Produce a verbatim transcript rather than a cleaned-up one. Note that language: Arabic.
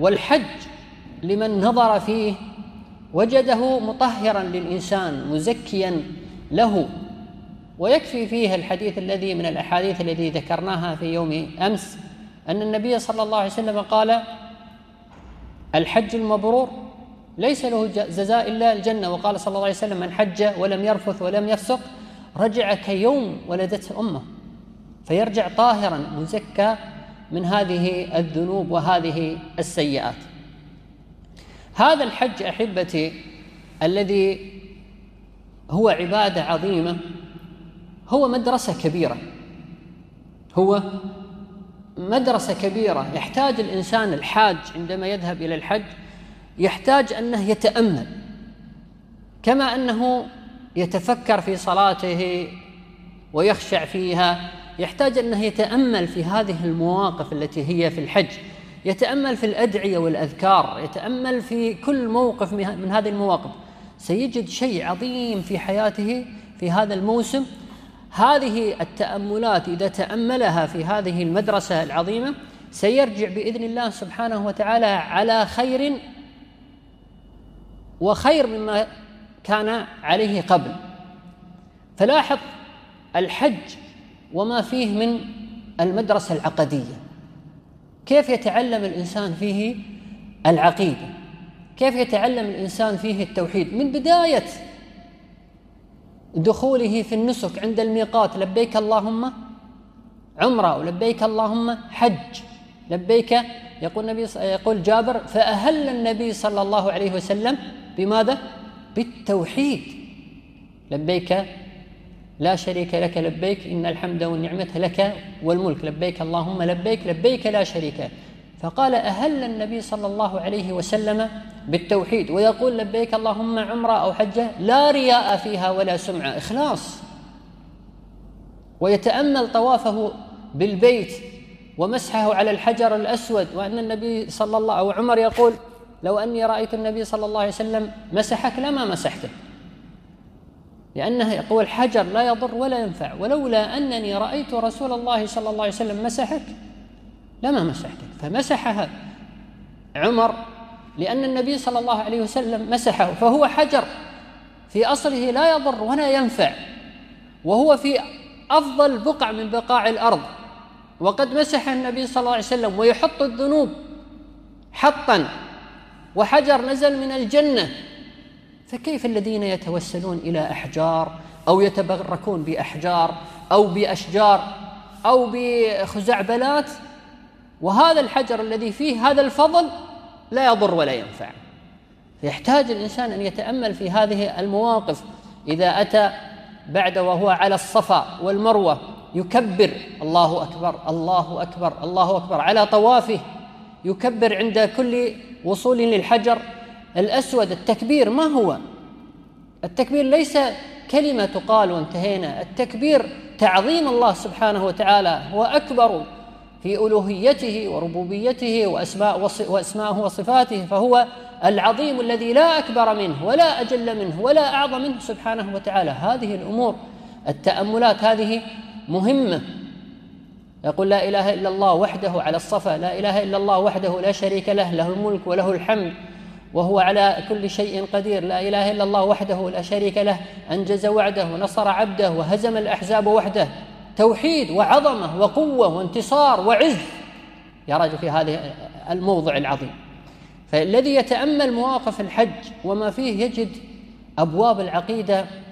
والحج لمن نظر فيه وجده مطهرا للإنسان مزكيا له. ويكفي فيه الحديث الذي من الأحاديث التي ذكرناها في يوم أمس أن النبي صلى الله عليه وسلم قال: الحج المبرور ليس له جزاء إلا الجنة. وقال صلى الله عليه وسلم: من حج ولم يرفث ولم يفسق رجع كيوم ولدته أمه، فيرجع طاهرا مزكى من هذه الذنوب وهذه السيئات. هذا الحج أحبتي الذي هو عبادة عظيمة هو مدرسة كبيرة، هو مدرسة كبيرة. يحتاج الإنسان الحاج عندما يذهب إلى الحج يحتاج أنه يتأمل، كما أنه يتفكر في صلاته ويخشع فيها، يحتاج أنه يتأمل في هذه المواقف التي هي في الحج، يتأمل في الأدعية والأذكار، يتأمل في كل موقف من هذه المواقف، سيجد شيء عظيم في حياته في هذا الموسم. هذه التأملات إذا تأملها في هذه المدرسة العظيمة سيرجع بإذن الله سبحانه وتعالى على خير وخير مما كان عليه قبل. فلاحظ الحج وما فيه من المدرسة العقدية، كيف يتعلم الإنسان فيه العقيدة، كيف يتعلم الإنسان فيه التوحيد من بداية دخوله في النسك عند الميقات: لبيك اللهم عمرة ولبيك اللهم حج، لبيك. يقول النبي يقول جابر: فأهل النبي صلى الله عليه وسلم بماذا؟ بالتوحيد. لبيك لا شريك لك لبيك إن الحمد والنعمة لك والملك، لبيك اللهم لبيك لبيك لا شريك. فقال: أهل النبي صلى الله عليه وسلم بالتوحيد. ويقول: لبيك اللهم عمرة أو حجة لا رياء فيها ولا سمعة، إخلاص. ويتأمل طوافه بالبيت ومسحه على الحجر الأسود، وأن النبي صلى الله أو عمر يقول: لو أني رأيت النبي صلى الله عليه وسلم مسحك لما مسحته، لأنه يقول: حجر لا يضر ولا ينفع، ولولا أنني رأيت رسول الله صلى الله عليه وسلم مسحك لما مسحتك. فمسحها عمر لأن النبي صلى الله عليه وسلم مسحه، فهو حجر في أصله لا يضر ولا ينفع، وهو في أفضل بقع من بقاع الأرض، وقد مسح النبي صلى الله عليه وسلم ويحط الذنوب حطا، وحجر نزل من الجنة. فكيف الذين يتوسلون إلى أحجار أو يتبركون بأحجار أو بأشجار أو بخزعبلات، وهذا الحجر الذي فيه هذا الفضل لا يضر ولا ينفع؟ يحتاج الإنسان أن يتأمل في هذه المواقف. إذا أتى بعد وهو على الصفا والمروة يكبر: الله أكبر الله أكبر الله أكبر، على طوافه يكبر عند كل وصول للحجر الأسود. التكبير ما هو؟ التكبير ليس كلمة تقال وانتهينا، التكبير تعظيم الله سبحانه وتعالى، هو أكبر في ألوهيته وربوبيته وأسماء وأسماءه وصفاته، فهو العظيم الذي لا أكبر منه ولا أجل منه ولا أعظم منه سبحانه وتعالى. هذه الأمور التأملات هذه مهمة. يقول: لا إله إلا الله وحده على الصفا، لا إله إلا الله وحده لا شريك له، له الملك وله الحمد وهو على كل شيء قدير، لا إله إلا الله وحده لا شريك له، أنجز وعده ونصر عبده وهزم الأحزاب وحده. توحيد وعظمة وقوة وانتصار وعز يرى في هذا الموضع العظيم. فالذي يتأمل مواقف الحج وما فيه يجد أبواب العقيدة